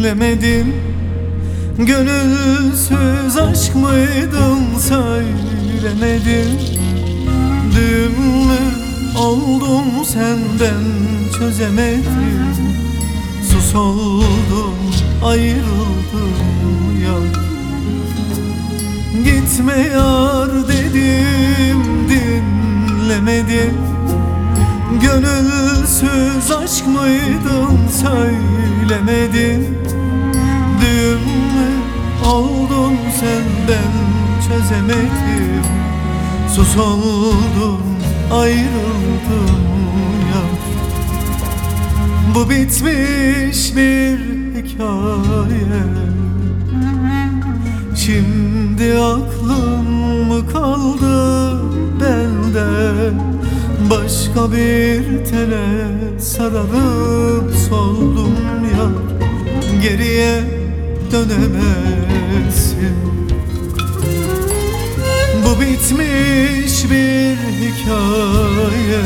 dinlemedim. Gönülsüz aşk mıydım söylemedim. Düğümlü oldum senden çözemedim. Sus oldum ayrıldım yar. Gitme yar dedim dinlemedin. Gönülsüz aşk mıydım söylemedin. Düğümlü oldum senden çözemedim. Sus oldum ayrıldım yar. Bu bitmiş bir hikaye. Şimdi aklım mı kaldı bende? Başka bir tele sararıp soldum ya. Geriye dönemezsin. Bu bitmiş bir hikaye.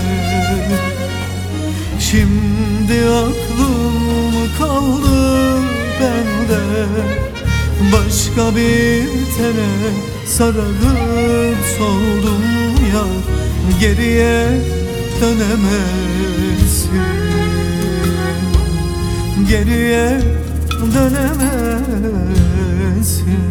Şimdi aklım mı kaldı bende? Başka bir tele sararıp soldum ya. Geriye dönemezsin. Geriye dönemezsin.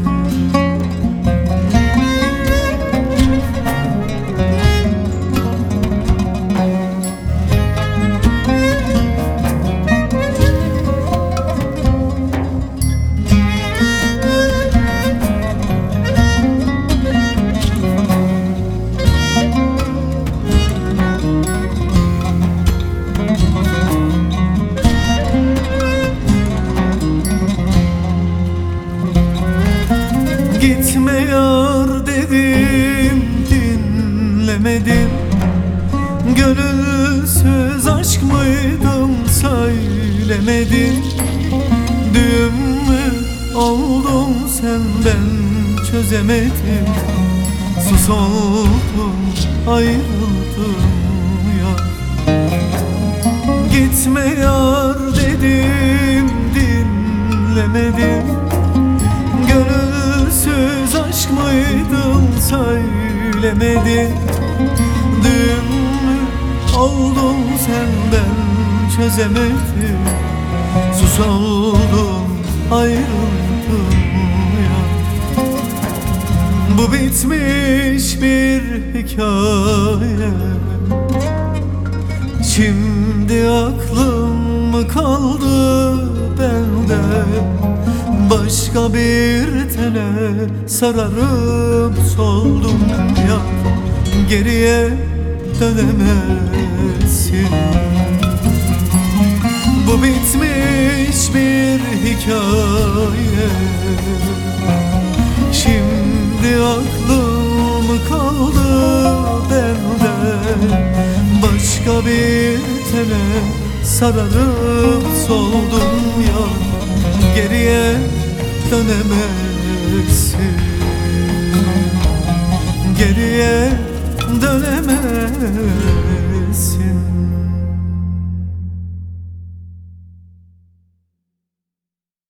Gitme yar dedim dinlemedim. Gönülsüz aşk mıydım söylemedim. Düğümlü oldum senden çözemedim. Sus oldum ayrıldım ya. Gitme yar dedim dinlemedim. Gönülsüz aşk mıydım söylemedin. Düğümlü oldum senden çözemedim. Sus oldum ayrıldım ya. Bu bitmiş bir hikaye. Şimdi aklım mı kaldı bende? Başka bir tele sararıp soldum ya. Geriye dönemezsin. Bu bitmiş bir hikaye. Şimdi aklım kaldı bende. Başka bir tele sararıp soldum ya. Geriye dönemezsin. Geriye dönemezsin.